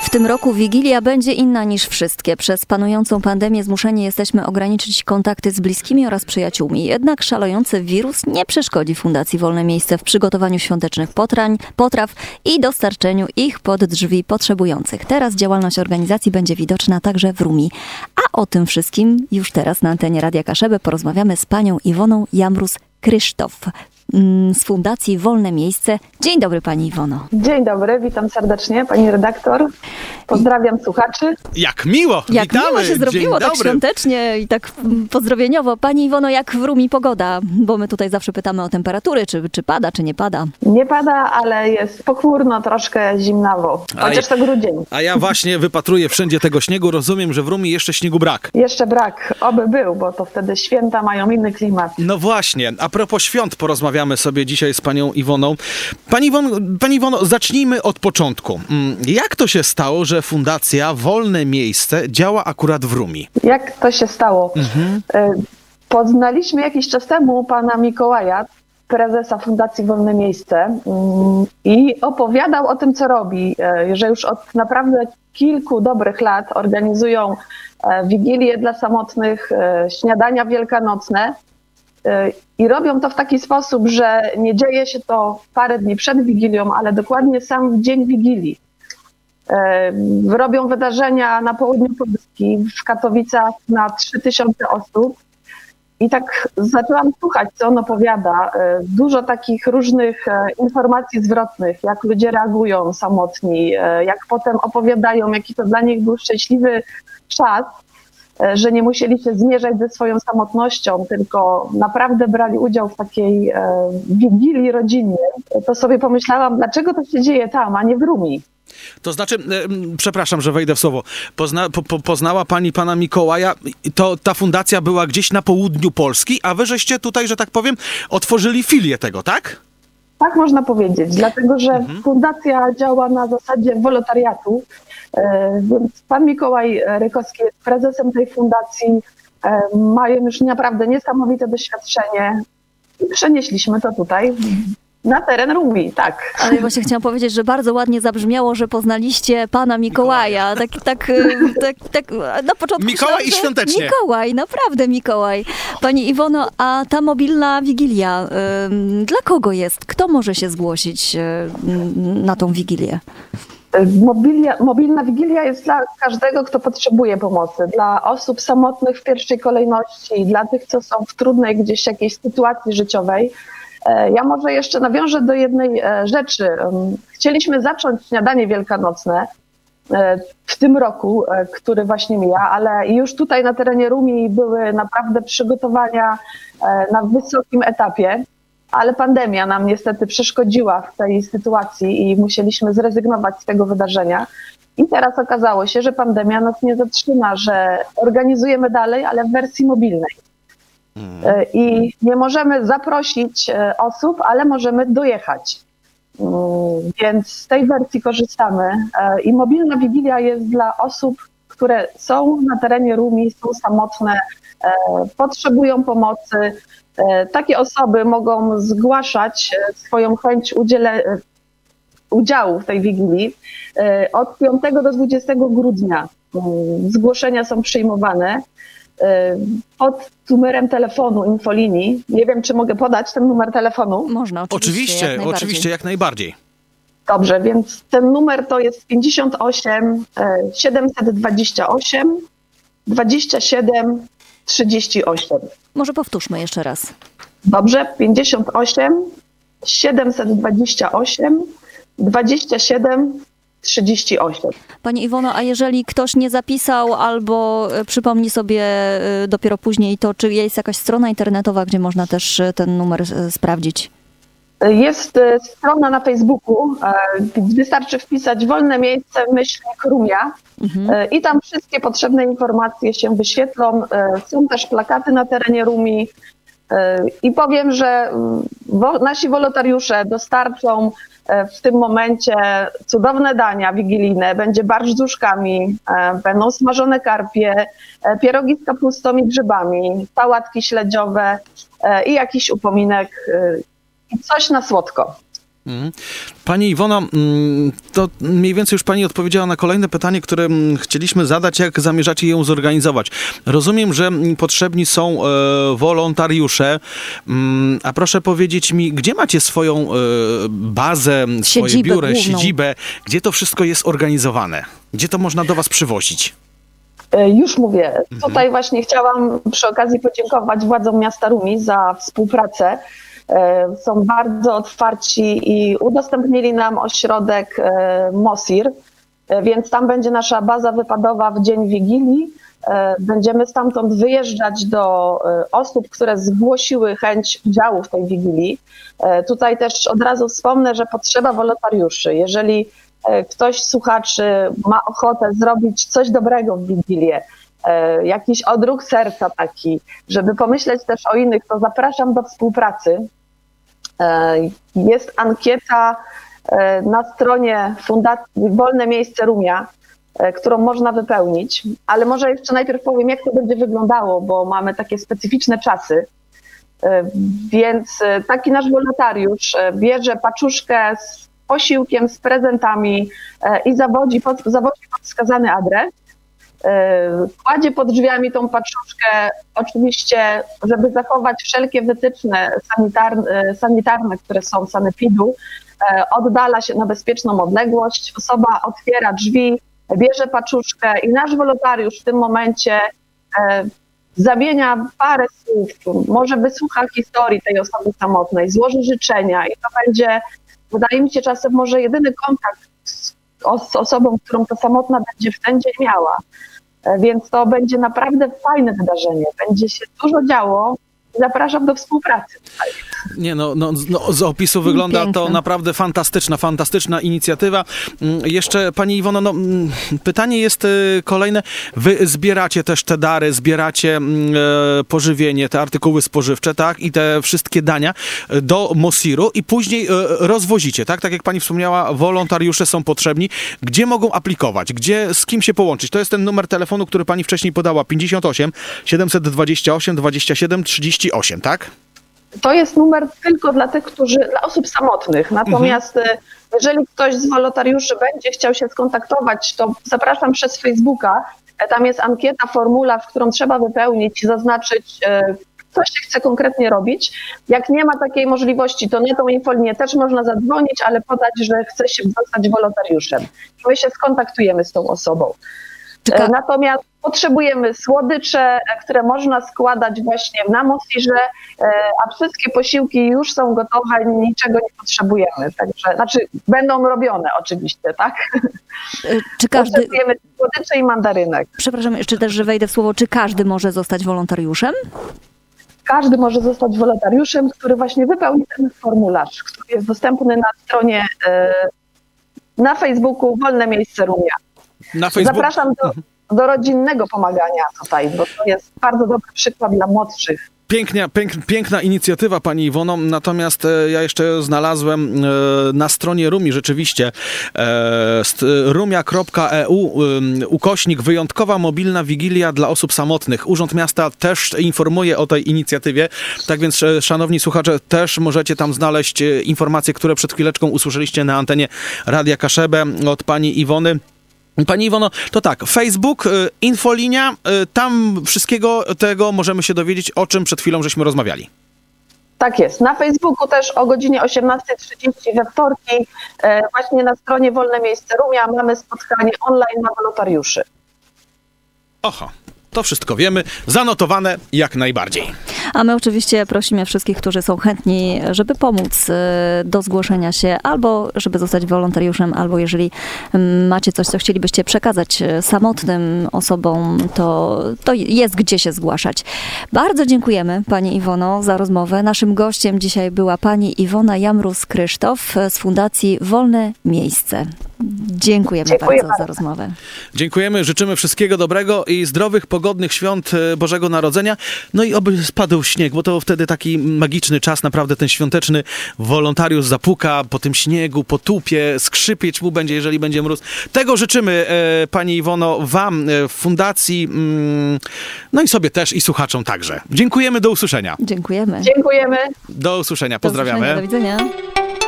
W tym roku Wigilia będzie inna niż wszystkie. Przez panującą pandemię zmuszeni jesteśmy ograniczyć kontakty z bliskimi oraz przyjaciółmi. Jednak szalejący wirus nie przeszkodzi Fundacji Wolne Miejsce w przygotowaniu świątecznych potraw i dostarczeniu ich pod drzwi potrzebujących. Teraz działalność organizacji będzie widoczna także w Rumi. A o tym wszystkim już teraz na antenie Radia Kaszebę porozmawiamy z panią Iwoną Jamrus-Krysztof z Fundacji Wolne Miejsce. Dzień dobry pani Iwono. Dzień dobry, witam serdecznie pani redaktor. Pozdrawiam słuchaczy. Jak miło, Jak witamy. miło się zrobiło, Dzień tak dobry. świątecznie i tak pozdrowieniowo. Pani Iwono, jak w Rumi pogoda? Bo my tutaj zawsze pytamy o temperatury, czy pada, czy nie pada. Nie pada, ale jest pochmurno, troszkę zimnawo. Chociaż to grudzień. A ja właśnie wypatruję wszędzie tego śniegu. Rozumiem, że w Rumi jeszcze śniegu brak. Jeszcze brak, oby był, bo to wtedy święta mają inny klimat. No właśnie, a propos świąt porozmawiamy sobie dzisiaj z panią Iwoną. Pani Iwono, zacznijmy od początku. Jak to się stało, że Fundacja Wolne Miejsce działa akurat w Rumi? Jak to się stało? Poznaliśmy jakiś czas temu pana Mikołaja, prezesa Fundacji Wolne Miejsce, i opowiadał o tym, co robi, że już od naprawdę kilku dobrych lat organizują wigilie dla samotnych, śniadania wielkanocne. I robią to w taki sposób, że nie dzieje się to parę dni przed Wigilią, ale dokładnie sam w dzień Wigilii. Robią wydarzenia na południu Polski, w Katowicach na 3000 osób. I tak zaczęłam słuchać, co on opowiada. Dużo takich różnych informacji zwrotnych, jak ludzie reagują samotni, jak potem opowiadają, jaki to dla nich był szczęśliwy czas, że nie musieli się zmierzać ze swoją samotnością, tylko naprawdę brali udział w takiej wigilii rodzinnej. To sobie pomyślałam, dlaczego to się dzieje tam, a nie w Rumi. To znaczy, przepraszam, że wejdę w słowo, poznała pani pana Mikołaja, to ta fundacja była gdzieś na południu Polski, a wy żeście tutaj, że tak powiem, otworzyli filię tego, tak? Tak można powiedzieć, dlatego że fundacja działa na zasadzie wolontariatu, więc pan Mikołaj Rykowski jest prezesem tej fundacji, mają już naprawdę niesamowite doświadczenie i przenieśliśmy to tutaj na teren Rumi, tak. Ale ja właśnie chciałam powiedzieć, że bardzo ładnie zabrzmiało, że poznaliście pana Mikołaja. Tak na początku Mikołaj i świątecznie. Mikołaj, naprawdę Mikołaj. Pani Iwono, a ta mobilna wigilia, dla kogo jest? Kto może się zgłosić na tą wigilię? Mobilna wigilia jest dla każdego, kto potrzebuje pomocy. Dla osób samotnych w pierwszej kolejności, dla tych, co są w trudnej gdzieś jakiejś sytuacji życiowej. Ja może jeszcze nawiążę do jednej rzeczy. Chcieliśmy zacząć śniadanie wielkanocne w tym roku, który właśnie mija, ale już tutaj na terenie Rumi były naprawdę przygotowania na wysokim etapie, ale pandemia nam niestety przeszkodziła w tej sytuacji i musieliśmy zrezygnować z tego wydarzenia. I teraz okazało się, że pandemia nas nie zatrzyma, że organizujemy dalej, ale w wersji mobilnej. I nie możemy zaprosić osób, ale możemy dojechać. Więc z tej wersji korzystamy. I mobilna wigilia jest dla osób, które są na terenie Rumi, są samotne, potrzebują pomocy. Takie osoby mogą zgłaszać swoją chęć udziału w tej wigilii. Od 5 do 20 grudnia zgłoszenia są przyjmowane. Pod numerem telefonu infolinii. Nie wiem, czy mogę podać ten numer telefonu. Można, oczywiście, jak najbardziej. Dobrze, więc ten numer to jest 58 728 27 38. Może powtórzmy jeszcze raz. Dobrze, 58 728 27 38. Pani Iwono, a jeżeli ktoś nie zapisał albo przypomni sobie dopiero później, to czy jest jakaś strona internetowa, gdzie można też ten numer sprawdzić? Jest strona na Facebooku, wystarczy wpisać Wolne Miejsce Rumia i tam wszystkie potrzebne informacje się wyświetlą. Są też plakaty na terenie Rumi i powiem, że nasi wolontariusze dostarczą w tym momencie cudowne dania wigilijne. Będzie barszcz z uszkami, będą smażone karpie, pierogi z kapustą i grzybami, sałatki śledziowe i jakiś upominek i coś na słodko. Pani Iwono, to mniej więcej już pani odpowiedziała na kolejne pytanie, które chcieliśmy zadać, jak zamierzacie ją zorganizować. Rozumiem, że potrzebni są wolontariusze, a proszę powiedzieć mi, gdzie macie swoją bazę, swoje biuro, siedzibę, gdzie to wszystko jest organizowane? Gdzie to można do was przywozić? Już mówię. Tutaj właśnie chciałam przy okazji podziękować władzom miasta Rumi za współpracę. Są bardzo otwarci i udostępnili nam ośrodek Mosir, więc tam będzie nasza baza wypadowa w dzień Wigilii. Będziemy stamtąd wyjeżdżać do osób, które zgłosiły chęć udziału w tej Wigilii. Tutaj też od razu wspomnę, że potrzeba wolontariuszy. Jeżeli ktoś z słuchaczy ma ochotę zrobić coś dobrego w Wigilię, jakiś odruch serca taki, żeby pomyśleć też o innych, to zapraszam do współpracy. Jest ankieta na stronie Fundacji Wolne Miejsce Rumia, którą można wypełnić, ale może jeszcze najpierw powiem, jak to będzie wyglądało, bo mamy takie specyficzne czasy. Więc taki nasz wolontariusz bierze paczuszkę z posiłkiem, z prezentami i zawodzi pod wskazany adres. Kładzie pod drzwiami tą paczuszkę, oczywiście, żeby zachować wszelkie wytyczne sanitarne, które są sanepidu, oddala się na bezpieczną odległość, osoba otwiera drzwi, bierze paczuszkę i nasz wolontariusz w tym momencie zamienia parę słów, może wysłucha historii tej osoby samotnej, złoży życzenia i to będzie, wydaje mi się, czasem może jedyny kontakt z osobą, którą ta samotna będzie w ten dzień miała. Więc to będzie naprawdę fajne wydarzenie. Będzie się dużo działo. Zapraszam do współpracy. Nie, z opisu wygląda to naprawdę fantastyczna inicjatywa. Jeszcze pani Iwono, pytanie jest kolejne. Wy zbieracie też te dary, zbieracie pożywienie, te artykuły spożywcze, tak? I te wszystkie dania do Mosiru i później rozwozicie, tak? Tak jak pani wspomniała, wolontariusze są potrzebni. Gdzie mogą aplikować? Z kim się połączyć? To jest ten numer telefonu, który pani wcześniej podała, 58 728 27 38, tak? To jest numer tylko dla osób samotnych. Natomiast jeżeli ktoś z wolontariuszy będzie chciał się skontaktować, to zapraszam przez Facebooka. Tam jest ankieta, formularz, którą trzeba wypełnić i zaznaczyć, co się chce konkretnie robić. Jak nie ma takiej możliwości, to na tą infolinię też można zadzwonić, ale podać, że chce się zostać wolontariuszem. My się skontaktujemy z tą osobą. Natomiast potrzebujemy słodycze, które można składać właśnie na Mosirze, a wszystkie posiłki już są gotowe, niczego nie potrzebujemy. Także, będą robione oczywiście, tak? Potrzebujemy słodycze i mandarynek. Przepraszam, jeszcze też, że wejdę w słowo. Czy każdy może zostać wolontariuszem? Każdy może zostać wolontariuszem, który właśnie wypełni ten formularz, który jest dostępny na stronie, na Facebooku Wolne Miejsce Rumia. Zapraszam do rodzinnego pomagania tutaj, bo to jest bardzo dobry przykład dla młodszych. Piękna inicjatywa, pani Iwono, natomiast ja jeszcze znalazłem na stronie Rumi rzeczywiście rumia.eu /wyjątkowa mobilna wigilia dla osób samotnych. Urząd Miasta też informuje o tej inicjatywie, tak więc szanowni słuchacze, też możecie tam znaleźć informacje, które przed chwileczką usłyszeliście na antenie Radia Kaszebę od pani Iwony. Pani Iwono, to tak, Facebook, infolinia, tam wszystkiego tego możemy się dowiedzieć, o czym przed chwilą żeśmy rozmawiali. Tak jest. Na Facebooku też o godzinie 18:30 we wtorki, właśnie na stronie Wolne Miejsce Rumia mamy spotkanie online dla wolontariuszy. Oho. To wszystko wiemy, zanotowane jak najbardziej. A my oczywiście prosimy wszystkich, którzy są chętni, żeby pomóc do zgłoszenia się, albo żeby zostać wolontariuszem, albo jeżeli macie coś, co chcielibyście przekazać samotnym osobom, to jest gdzie się zgłaszać. Bardzo dziękujemy pani Iwono za rozmowę. Naszym gościem dzisiaj była pani Iwona Jamrus-Krysztof z Fundacji Wolne Miejsce. Dziękujemy bardzo za rozmowę. Dziękujemy, życzymy wszystkiego dobrego i zdrowych, pogodnych świąt Bożego Narodzenia. No i oby spadł śnieg, bo to wtedy taki magiczny czas, naprawdę ten świąteczny. Wolontariusz zapuka po tym śniegu, potupie, skrzypieć mu będzie, jeżeli będzie mróz. Tego życzymy, pani Iwono, wam w fundacji, no i sobie też i słuchaczom także. Dziękujemy, do usłyszenia. Dziękujemy. Dziękujemy. Do usłyszenia, pozdrawiamy. Do widzenia.